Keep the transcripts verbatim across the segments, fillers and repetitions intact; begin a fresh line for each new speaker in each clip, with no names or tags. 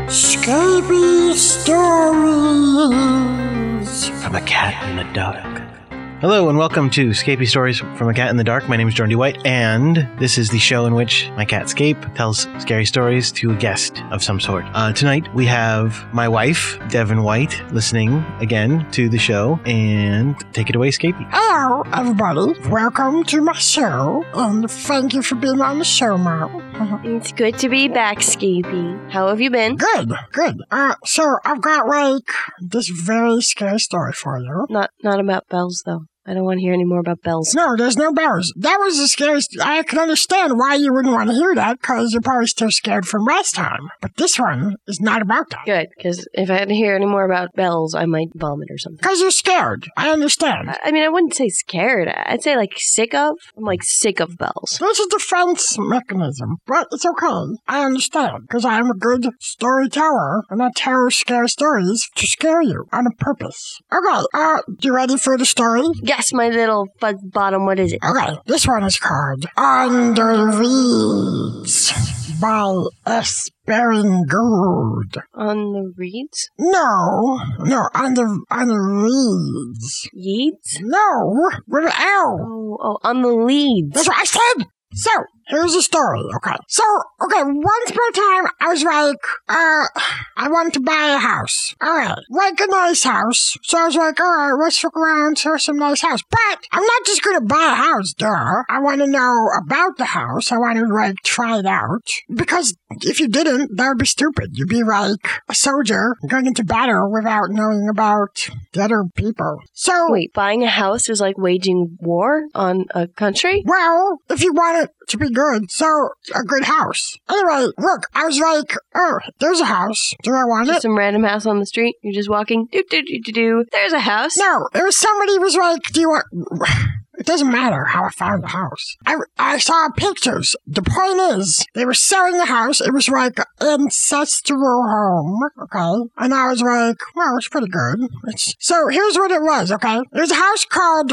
Scary Stories
from a Cat in the Dark. Hello and welcome to Scapy Stories from a Cat in the Dark. My name is Jordan White, and this is the show in which my cat Scape tells scary stories to a guest of some sort. Uh, tonight we have my wife, Devin White, listening again to the show, and take it away, Scapy.
Hello, everybody. Welcome to my show, and thank you for being on the show, Mom.
It's good to be back, Scapy. How have you been?
Good, good. Uh, so I've got, like, this very scary story for you.
Not, not about bells, though. I don't want to hear any more about bells.
No, there's no bells. That was the scariest. I can understand why you wouldn't want to hear that, because you're probably still scared from last time. But this one is not about that.
Good, because if I had to hear any more about bells, I might vomit or something.
Because you're scared. I understand.
I, I mean, I wouldn't say scared. I'd say, like, sick of. I'm, like, sick of bells.
It's a defense mechanism, but it's okay. I understand, because I am a good storyteller, and I tell scary stories to scare you on a purpose. Okay, uh, you ready for the story?
Yes, my little fuzz bottom. What is it?
Okay, this one is called Under Reeds by S. Baring Gould.
On the reeds?
No, no, on the, on the reeds.
Yeeds?
No, with an L.
Oh, oh, on the leads.
That's what I said. So, here's the story, okay? So, okay, once upon a time, I was like, uh, I wanted to buy a house. Alright, like a nice house. So I was like, alright, let's look around for some nice house. But I'm not just gonna buy a house, duh. I want to know about the house. I want to, like, try it out. Because if you didn't, that would be stupid. You'd be like a soldier going into battle without knowing about the other people. So,
Wait, buying a house is like waging war on a country?
well, if you want it to be good, so a good house. Anyway, look, I was like, oh, there's a house. Do I want
Just
it?
some random house on the street? You're just walking, do do do do do. There's a house.
No, it was somebody who was like, do you want... It doesn't matter how I found the house. I, I saw pictures. The point is, they were selling the house. It was like an ancestral home, okay? And I was like, well, it's pretty good. It's, so here's what it was, okay? There's a house called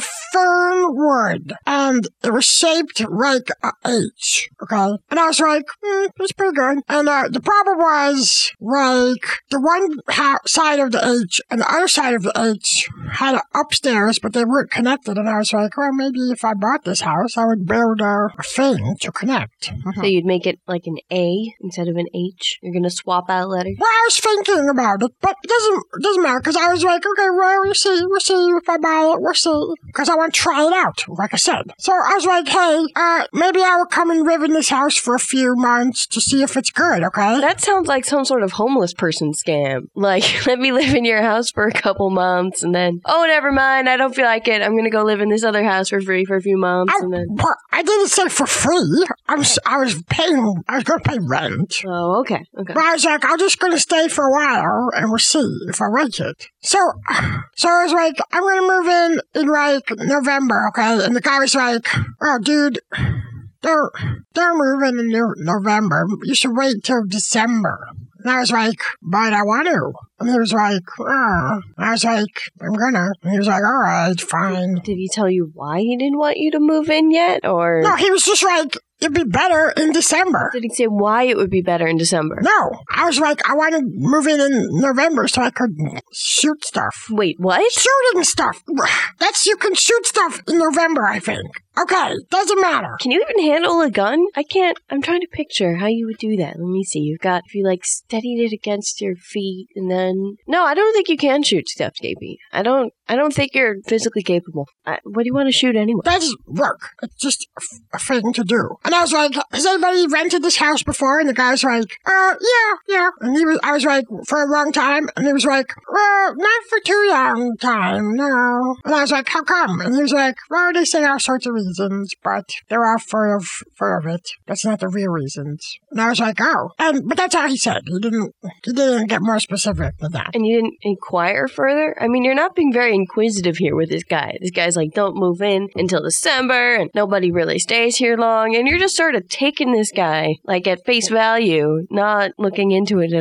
Fernwood, and it was shaped like a H, okay? And I was like, hmm, it's pretty good. And uh, the problem was, like, the one ha- side of the H and the other side of the H had an upstairs, but they weren't connected. And I was like, well, maybe if I bought this house, I would build a, a thing to connect.
So you'd make it like an A instead of an H? You're going to swap out letters?
Well, I was thinking about it, but it doesn't it doesn't matter, because I was like, okay, well, we'll see, we'll see if I buy it, we'll see, because I want to try it out, like I said. So I was like, hey, uh, maybe I will come and live in this house for a few months to see if it's good, okay?
That sounds like some sort of homeless person scam. Like, let me live in your house for a couple months and then, oh, never mind, I don't feel like it. I'm going to go live in this other house for free for a few months
I,
and then...
well, I didn't say for free. I was, I was paying, I was going to pay rent.
Oh, okay, okay.
But I was like, I'm just going to stay for a while, and we'll see if I like it. So, so I was like, I'm going to move in in, like, November, okay? And the guy was like, oh, dude, don't, don't move in in no- November. You should wait till December. And I was like, but I want to. And he was like, oh. And I was like, I'm gonna. And he was like, all right, fine.
Did he tell you why he didn't want you to move in yet, or...
No, he was just like, it'd be better in December.
Did he say why it would be better in December?
No, I was like, I want to move in in November so I could shoot stuff.
Wait, what?
Shooting stuff. That's, you can shoot stuff in November, I think. Okay, doesn't matter.
Can you even handle a gun? I can't. I'm trying to picture how you would do that. Let me see. You've got, if you like steadied it against your feet and then... No, I don't think you can shoot stuff, Scapy. I don't, I don't think you're physically capable. I, what do you want to shoot anyway?
That doesn't work. It's just a, f- a thing to do. And I was like, has anybody rented this house before? And the guy was like, uh, yeah, yeah. And he was, I was like, for a long time. And he was like, well, not for too long time, no. And I was like, how come? And he was like, well, they say all sorts of reasons, but they're all full of, full of it. That's not the real reasons. And I was like, oh. And, but that's all he said. He didn't, he didn't get more specific than that.
And you didn't inquire further? I mean, you're not being very inquisitive here with this guy. This guy's like, don't move in until December, and nobody really stays here long, and you're just sort of taking this guy, like, at face value, not looking into it at all.
It,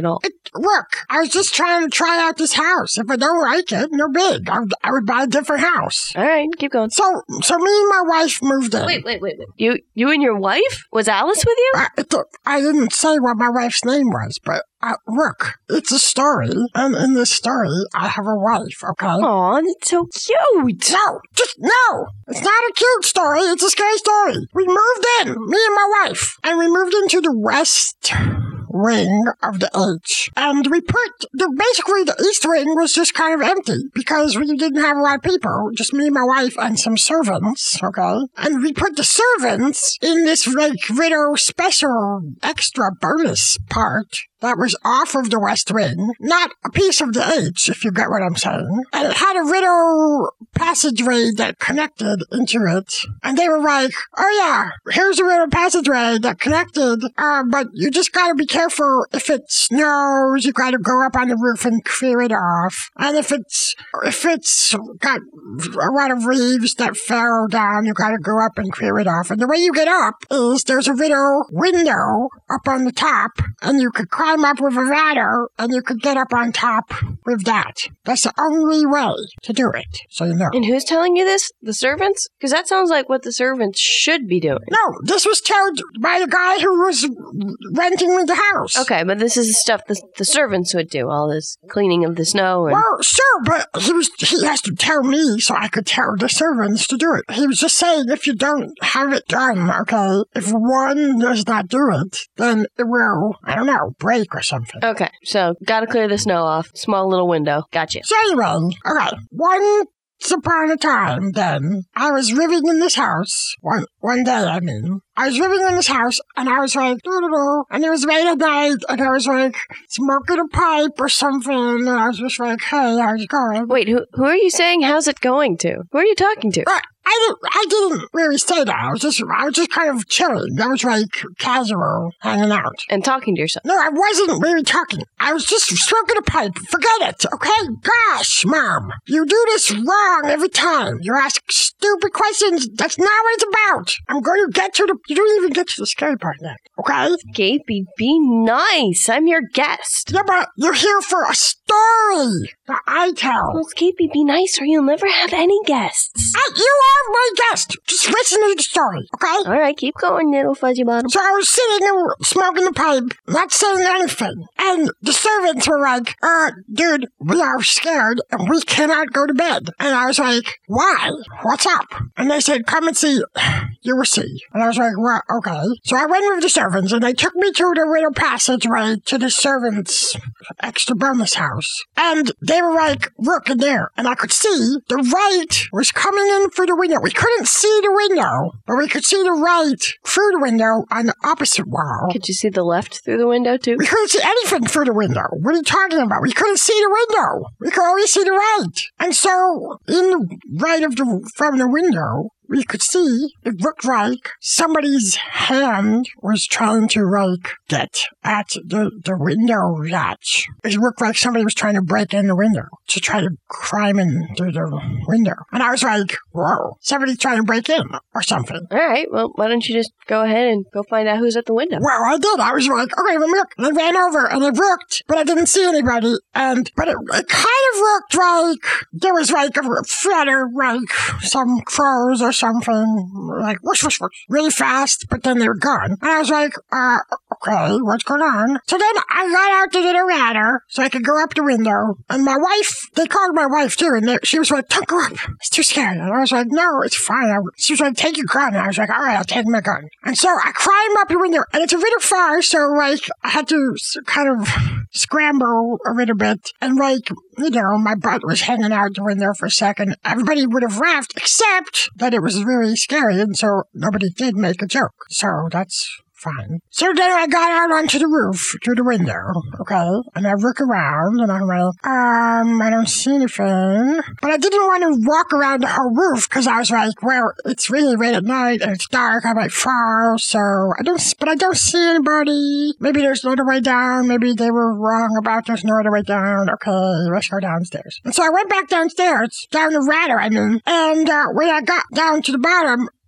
look, I was just trying to try out this house. If I don't like it, no big. I would, I would buy a different house.
All right, keep going.
So, so me and my wife moved in.
Wait, wait, wait, wait. You, you and your wife? Was Alice with you?
I, it, I didn't say what my wife's name was, but uh, look, it's a story, and in this story, I have a wife, okay?
Aw, that's so cute.
No, just no. It's not a cute story. It's a scary story. We moved in, me and my wife, and we moved into the west wing of the H. And we put, the basically the east wing was just kind of empty because we didn't have a lot of people, just me, my wife, and some servants, okay? And we put the servants in this, like, widow special extra bonus part that was off of the west wing, not a piece of the H, if you get what I'm saying. And it had a widow passageway that connected into it. And they were like, oh yeah, here's a widow passageway that connected, uh, but you just gotta be careful. If it snows, you gotta go up on the roof and clear it off. And if it's, if it's got a lot of leaves that fell down, you gotta go up and clear it off. And the way you get up is there's a widow window up on the top, and you could climb up with a ladder, and you could get up on top with that. That's the only way to do it, so you know.
And who's telling you this? The servants? Because that sounds like what the servants should be doing.
No, this was told by the guy who was renting me the house.
Okay, but this is the stuff the, the servants would do, all this cleaning of the snow. And...
Well, sure, but he was he has to tell me so I could tell the servants to do it. He was just saying if you don't have it done, okay, if one does not do it, then it will, I don't know, break or something.
Okay, so gotta clear the snow off. Small little window. Gotcha.
So anyway, okay, one upon a time, then, I was living in this house, one one day, I mean. I was living in this house, and I was like, doo-doo-doo, and it was late at night, and I was like, smoking a pipe or something, and I was just like, hey, how's it going?
Wait, who who are you saying how's it going to? Who are you talking to?
Uh, I didn't, I didn't really say that. I was just, I was just kind of chilling. I was like casual, hanging out.
And talking to yourself.
No, I wasn't really talking. I was just smoking a pipe. Forget it, okay? Gosh, Mom, you do this wrong every time. You ask stupid questions. That's not what it's about. I'm going to get to the, you don't even get to the scary part yet, okay?
Scapy, be nice. I'm your guest.
Yeah, but you're here for a story that I tell.
Well, Scapy, be nice or you'll never have any guests.
I, you are my guest. Just listen to the story, okay?
All right, keep going, little fuzzy bottom.
So I was sitting and smoking the pipe, not saying anything. And the servants were like, uh, dude, we are scared and we cannot go to bed. And I was like, why? What's up? And they said, come and see. You will see. And I was like, well, okay. So I went with the servants and they took me to the little passageway to the servants' extra bonus house. And they were like, look in there. And I could see the right was coming in through the window. We couldn't see the window, but we could see the right through the window on the opposite wall.
Could you see the left through the window, too?
We couldn't see anything through the window. What are you talking about? We couldn't see the window. We could only see the right. And so, in the right of the, from the window, we could see it looked like somebody's hand was trying to, like, get at the, the window latch. It looked like somebody was trying to break in the window to try to climb in through the window. And I was like, whoa, somebody's trying to break in or something.
All right, well, why don't you just go ahead and go find out who's at the window?
Well, I did. I was like, okay, let me look. And I ran over and I looked, but I didn't see anybody. And, but it, it kind of looked like there was like a flutter, like some crows or something, like whoosh, whoosh, whoosh, really fast, but then they were gone. And I was like, uh, okay, what's going on? So then I got out to get a ladder so I could go up the window. And my wife, they called my wife too, and they, she was like, don't go up. It's too scary. And I was like, no, it's fine. I, she was like, take your gun. And I was like, all right, I'll take my gun. And so I climbed up the window, and it's a little far, so like I had to kind of scramble a little bit, and like, you know, my butt was hanging out the window for a second. Everybody would have laughed, except that it was really scary, and so nobody did make a joke. So that's fine. So then I got out onto the roof through the window, okay? And I look around and I'm like, um, I don't see anything. But I didn't want to walk around the whole roof because I was like, well, it's really late at night and it's dark. I might fall. So I don't, but I don't see anybody. Maybe there's no other way down. Maybe they were wrong about there's no other way down. Okay, let's go downstairs. And so I went back downstairs, down the ladder, I mean. And uh, when I got down to the bottom,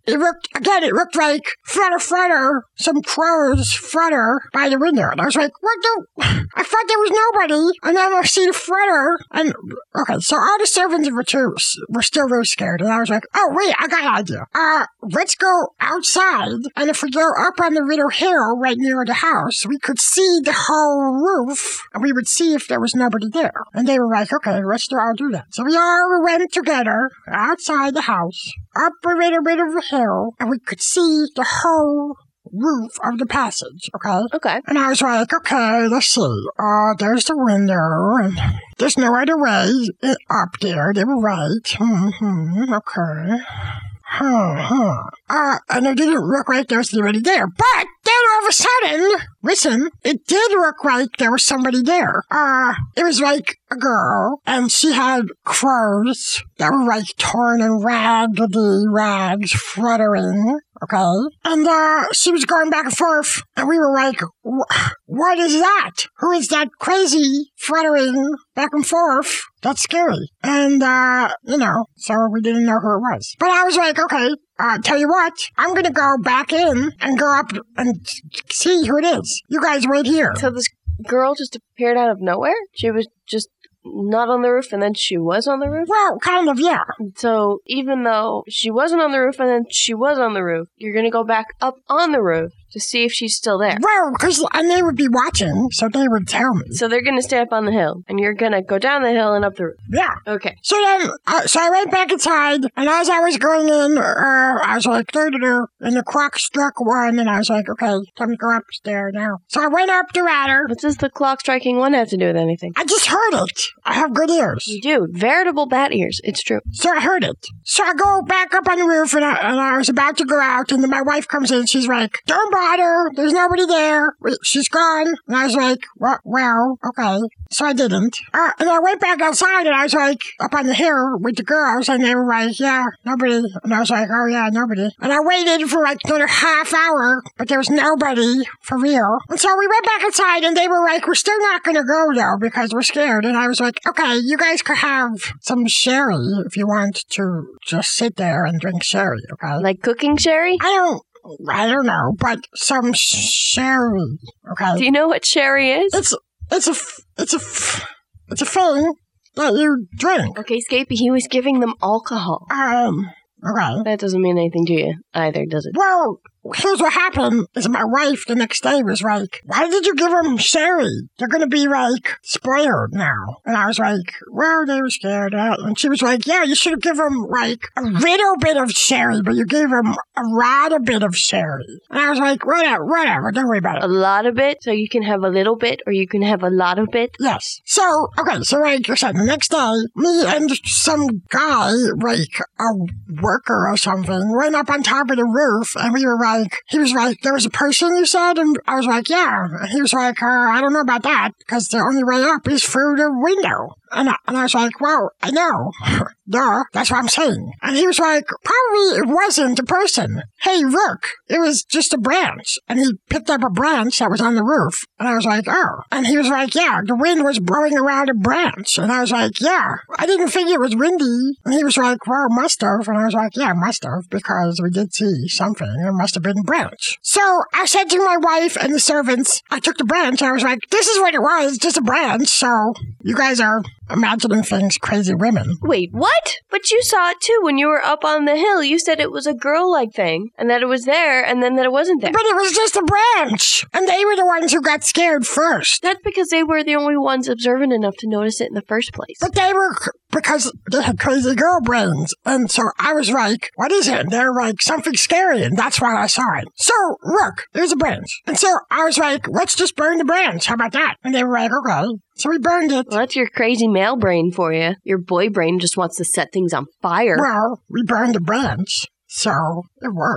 it looked, again, it looked like flutter, flutter, some crows flutter by the window. And I was like, what the? I thought there was nobody. And then I see the flutter. And, okay, so all the servants were, too, were still very scared. And I was like, oh, wait, I got an idea. Uh, let's go outside. And if we go up on the little hill right near the house, we could see the whole roof. And we would see if there was nobody there. And they were like, okay, let's all do that. So we all went together outside the house, up a little bit of a hill, and we could see the whole roof of the passage, okay?
Okay.
And I was like, okay, let's see. Uh, there's the window, and there's no other way up there. They were right. Mm-hmm. Okay. Huh, huh. Uh, and it didn't look like there was anybody there. But then all of a sudden, listen, it did look like there was somebody there. Uh, it was like a girl, and she had clothes that were like torn and raggedy rags fluttering. Okay. And, uh, she was going back and forth, and we were like, what is that? Who is that crazy fluttering back and forth? That's scary. And, uh, you know, so we didn't know who it was. But I was like, okay, uh, tell you what, I'm gonna go back in and go up and see who it is. You guys wait here.
So this girl just appeared out of nowhere? She was just not on the roof, and then she was on the roof?
Well, kind of, yeah.
So even though she wasn't on the roof and then she was on the roof, you're going to go back up on the roof to see if she's still there.
Well, because and they would be watching, so they would tell me.
So they're going to stay up on the hill, and you're going to go down the hill and up the roof.
Yeah.
Okay.
So then, uh, so I went back inside, and as I was going in, uh, I was like, doo-doo-doo, and the clock struck one, and I was like, okay, time to go upstairs now. So I went up the ladder.
What does the clock striking one have to do with anything?
I just heard it. I have good ears.
You do. Veritable bat ears. It's true.
So I heard it. So I go back up on the roof, and I, and I was about to go out, and then my wife comes in. She's like, don't bother. There's nobody there. She's gone. And I was like, well, well okay. So I didn't. Uh, and I went back outside, and I was like, up on the hill with the girls, and they were like, yeah, nobody. And I was like, oh, yeah, nobody. And I waited for like another half hour, but there was nobody for real. And so we went back inside, and they were like, we're still not going to go, though, because we're scared. And I was like, okay, you guys could have some sherry if you want to just sit there and drink sherry, okay?
Like cooking sherry?
I don't, I don't know, but some sherry, okay?
Do you know what sherry is?
It's, it's a, it's a, it's a thing that you drink.
Okay, Scapey, he was giving them alcohol.
Um, okay.
That doesn't mean anything to you either, does it?
Well, here's what happened is my wife the next day was like, why did you give them sherry? They're going to be, like, spoiled now. And I was like, well, they were scared. Uh, and she was like, yeah, you should have given them, like, a little bit of sherry, but you gave them a lot of bit of sherry. And I was like, whatever, whatever, don't worry about it.
A lot of it, so you can have a little bit, or you can have a lot of it?
Yes. So, okay, so like I said, the next day, me and some guy, like a worker or something, went up on top of the roof, and we were like, he was like, there was a person, you said? And I was like, yeah. And he was like, uh, I don't know about that, because the only way up is through the window. And I, and I was like, well, I know. Duh, that's what I'm saying. And he was like, probably it wasn't a person. Hey, look, it was just a branch. And he picked up a branch that was on the roof. And I was like, oh. And he was like, yeah, the wind was blowing around a branch. And I was like, yeah. I didn't think it was windy. And he was like, well, must have. And I was like, yeah, must have, because we did see something. It must have been a branch. So I said to my wife and the servants, I took the branch. I was like, this is what it was, just a branch. So you guys are imagining things, crazy women.
Wait, what? But you saw it too when you were up on the hill. You said it was a girl-like thing, and that it was there, and then that it wasn't there.
But it was just a branch, and they were the ones who got scared first.
That's because they were the only ones observant enough to notice it in the first place.
But they were, because they had crazy girl brains, and so I was like, what is it? And they're like, something scary, and that's why I saw it. So, look, there's a branch. And so I was like, let's just burn the branch. How about that? And they were like, okay. So we burned it.
Well, that's your crazy male brain for you. Your boy brain just wants to set things on fire.
Well, we burned the branch, so it worked.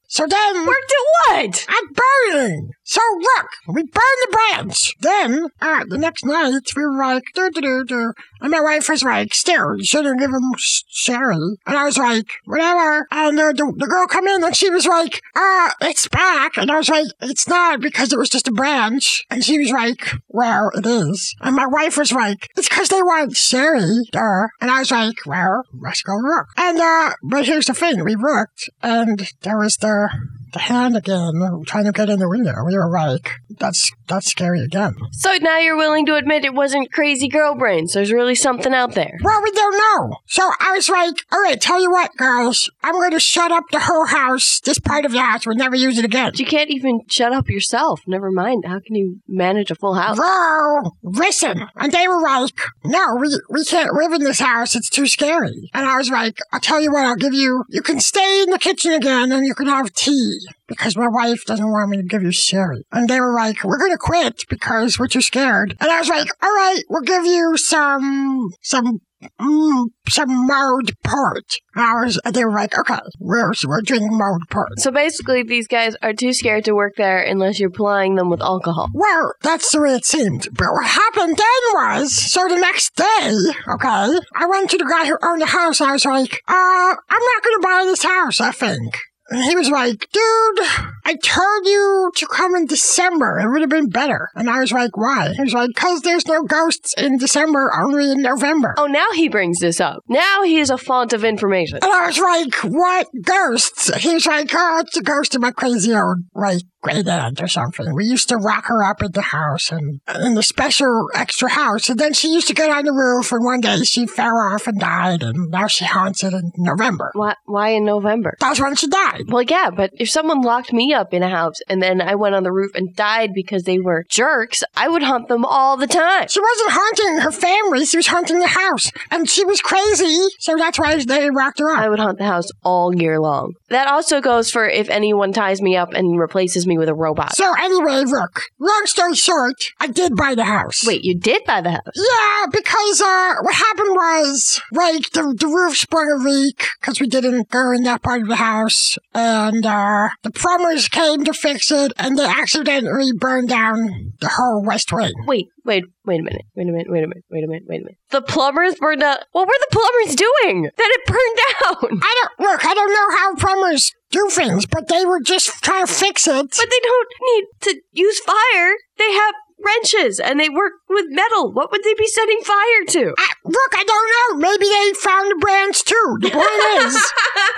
So then...
Worked at what?
At burning. So look, we burned the branch. Then, uh, the next night, we were like, do do do do. And my wife was like, still, you shouldn't give him sherry. And I was like, whatever. And uh, the, the girl come in and she was like, uh, it's back. And I was like, it's not because it was just a branch. And she was like, well, it is. And my wife was like, it's because they want sherry. Duh. And I was like, well, let's go look. And, uh, but here's the thing. We looked and there was the... the hand again, trying to get in the window. We were like, that's that's scary again.
So now you're willing to admit it wasn't crazy girl brains. There's really something out there.
Well, we don't know. So I was like, all right, tell you what, girls. I'm going to shut up the whole house. This part of the house. We'll never use it again.
But you can't even shut up yourself. Never mind. How can you manage a full house?
Well, listen. And they were like, no, we, we can't live in this house. It's too scary. And I was like, I'll tell you what, I'll give you, you can stay in the kitchen again and you can have tea. Because my wife doesn't want me to give you sherry. And they were like, we're going to quit because we're too scared. And I was like, all right, we'll give you some, some, mm, some mulled port. And I was, and they were like, okay, we're, we're drinking mulled port.
So basically, these guys are too scared to work there unless you're plying them with alcohol.
Well, that's the way it seemed. But what happened then was, so the next day, okay, I went to the guy who owned the house and I was like, uh, I'm not going to buy this house, I think. And he was like, dude, I told you to come in December. It would have been better. And I was like, why? He was like, because there's no ghosts in December, only in November.
Oh, now he brings this up. Now he is a font of information.
And I was like, what ghosts? He was like, oh, it's a ghost of my crazy old, like, great aunt or something. We used to rock her up in the house and in the special extra house. And then she used to get on the roof and one day she fell off and died. And now she haunts it in November.
Why, why in November?
That's when she died.
Well, yeah, but if someone locked me up in a house and then I went on the roof and died because they were jerks, I would haunt them all the time.
She wasn't haunting her family. She was haunting the house. And she was crazy. So that's why they rocked her up.
I would haunt the house all year long. That also goes for if anyone ties me up and replaces me with a robot.
So anyway, look, long story short, I did buy the house.
Wait, you did buy the house?
Yeah, because uh, what happened was, like, the, the roof sprung a leak because we didn't go in that part of the house. And uh, the plumbers came to fix it, and they accidentally burned down the whole west wing.
Wait, wait, wait a minute, wait a minute, wait a minute, wait a minute, wait a minute. The plumbers burned down. What were the plumbers doing that it burned down?
I don't look. I don't know how plumbers do things, but they were just trying to fix it.
But they don't need to use fire. They have wrenches, and they work with metal. What would they be setting fire to?
I, look, I don't know. Maybe they found a branch too. The point is.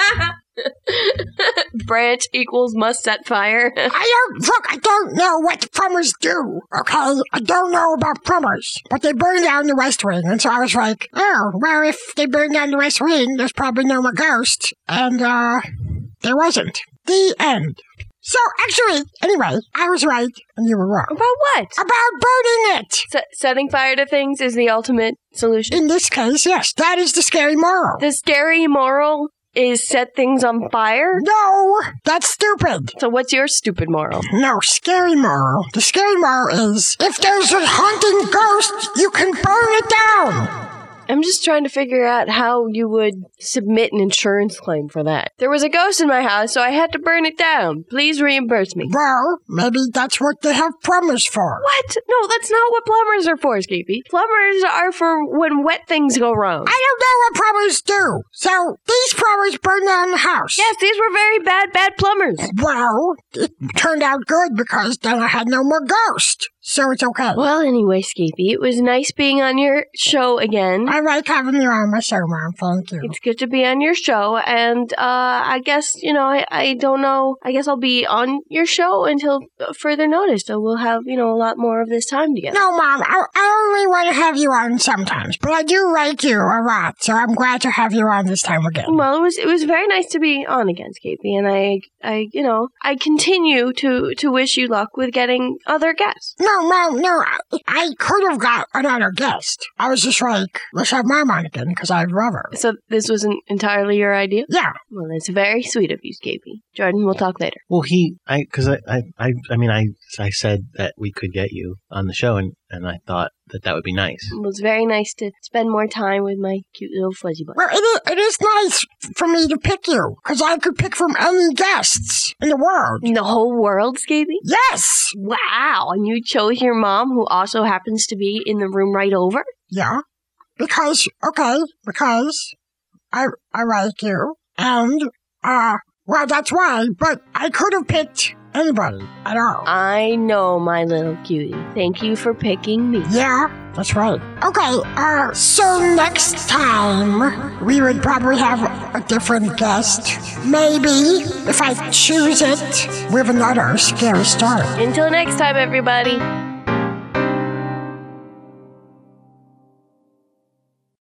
Branch equals must set fire.
I don't, look, I don't know what the plumbers do, okay? I don't know about plumbers, but they burned down the West Wing, and so I was like, oh, well, if they burned down the West Wing, there's probably no more ghosts, and, uh, there wasn't. The end. So, actually, anyway, I was right, and you were wrong.
About what?
About burning it!
S- setting fire to things is the ultimate solution.
In this case, yes, that is the scary moral.
The scary moral is set things on fire?
No, that's stupid.
So what's your stupid moral?
No, scary moral. The scary moral is, if there's a haunting ghost, you can burn it down.
I'm just trying to figure out how you would submit an insurance claim for that. There was a ghost in my house, so I had to burn it down. Please reimburse me.
Well, maybe that's what they have plumbers for.
What? No, that's not what plumbers are for, Skippy. Plumbers are for when wet things go wrong.
I don't know what plumbers do. So, these plumbers burned down the house.
Yes, these were very bad, bad plumbers.
Well, it turned out good because then I had no more ghosts. So it's okay.
Well, anyway, Skippy, it was nice being on your show again.
I like having you on my show, Mom. Thank you.
It's good to be on your show, and uh, I guess, you know, I, I don't know. I guess I'll be on your show until further notice, so we'll have, you know, a lot more of this time together.
No, Mom, I, I only want to have you on sometimes, but I do like you a lot, so I'm glad to have you on this time again.
Well, it was it was very nice to be on again, Skippy, and I, I, you know, I continue to, to wish you luck with getting other guests.
No, Mom, no, I, I could have got another guest. I was just like, let's have Mom on again, because I love her.
So this wasn't entirely your idea?
Yeah.
Well, that's very sweet of you, Skippy. Jordan, we'll talk later.
Well, he, I, because I, I, I, I mean, I, I said that we could get you on the show, and and I thought that that would be nice.
It was very nice to spend more time with my cute little fuzzy butt.
Well, it is, it is nice for me to pick you, because I could pick from any guests in the world.
In the whole world, Scapy?
Yes!
Wow, and you chose your mom, who also happens to be in the room right over?
Yeah. Because, okay, because I I like you, and, uh, well, that's why, but I could have picked anybody at all.
I know, my little cutie. Thank you for picking me.
Yeah, that's right. Okay, uh, so next time, we would probably have a different guest. Maybe, if I choose it, with another scary story.
Until next time, everybody.